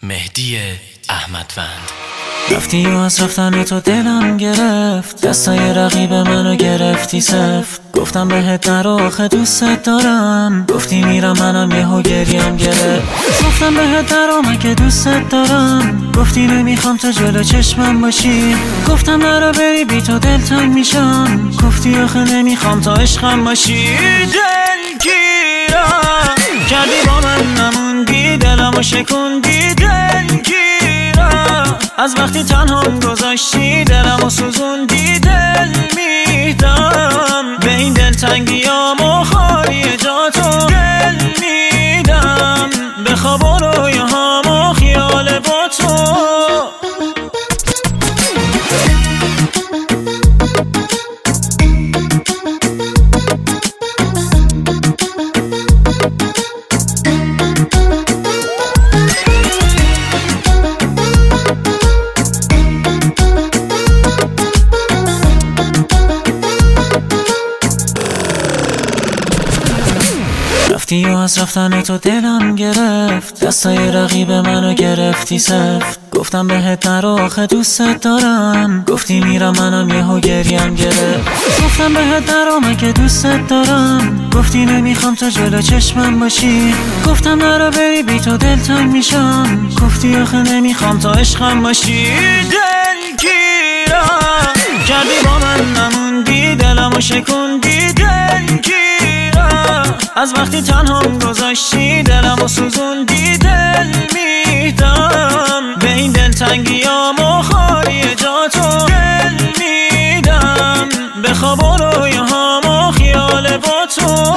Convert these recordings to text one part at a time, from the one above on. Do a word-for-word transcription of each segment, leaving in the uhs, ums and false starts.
مهدی احمدوند. رفتی و از رفتن تو دلم گرفت، دستای رقیب منو گرفتی سفت. گفتم بهت نرو آخه دوست دارم، گفتی میرم منم یهو گریم گرفت. گفتم بهت نرو من که دوست دارم، گفتی نمیخوام تو جلو چشمم باشی. گفتم نرو بری بی تو دلتنگ میشم، گفتی آخه نمیخوام تا عشقم باشی. دلگیرم کردی با من نموندی، دلمو شکوندی. دلگیرم از وقتی تنهام گذاشتی، دلمو سوزوندی. دل میدم به این دلتنگیام و خالی جاتو. دل میدم به خواب و رویاهام و خیال با تو. رفتی و از رفتن تو دلم گرفت، دستای رقیب منو گرفتی سفت. گفتم بهت نرو آخه دوست دارم، گفتی میرم منم یهو گریم گرفت. گفتم بهت نرو من که دوست دارم، گفتی نمیخوام تو جلو چشمم باشی. گفتم نرو بری بی تو دلتنگ میشم، گفتی آخه نمیخوام تا عشقم باشی. دلگیرم کردی با من نموندی، دلمو شکوندی. دلگیرم از وقتی تنهام گذاشتی، دلمو سوزوندی. دل میدم به این دلتنگیام و خالی جاتو. دل میدم به خواب و رویاهام و خیال با تو.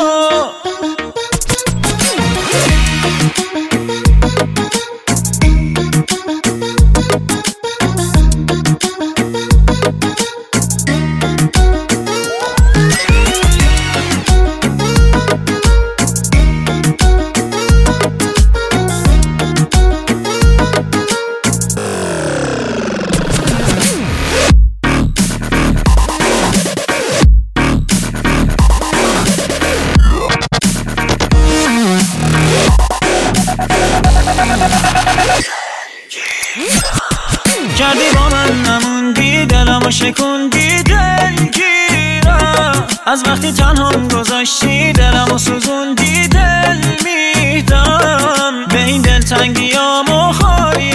کردی با من نموندی، دلمو شکوندی. دلگیرم از وقتی تنهام گذاشتی، دلمو سوزوندی. دل میدم به این دلتنگیام و خالی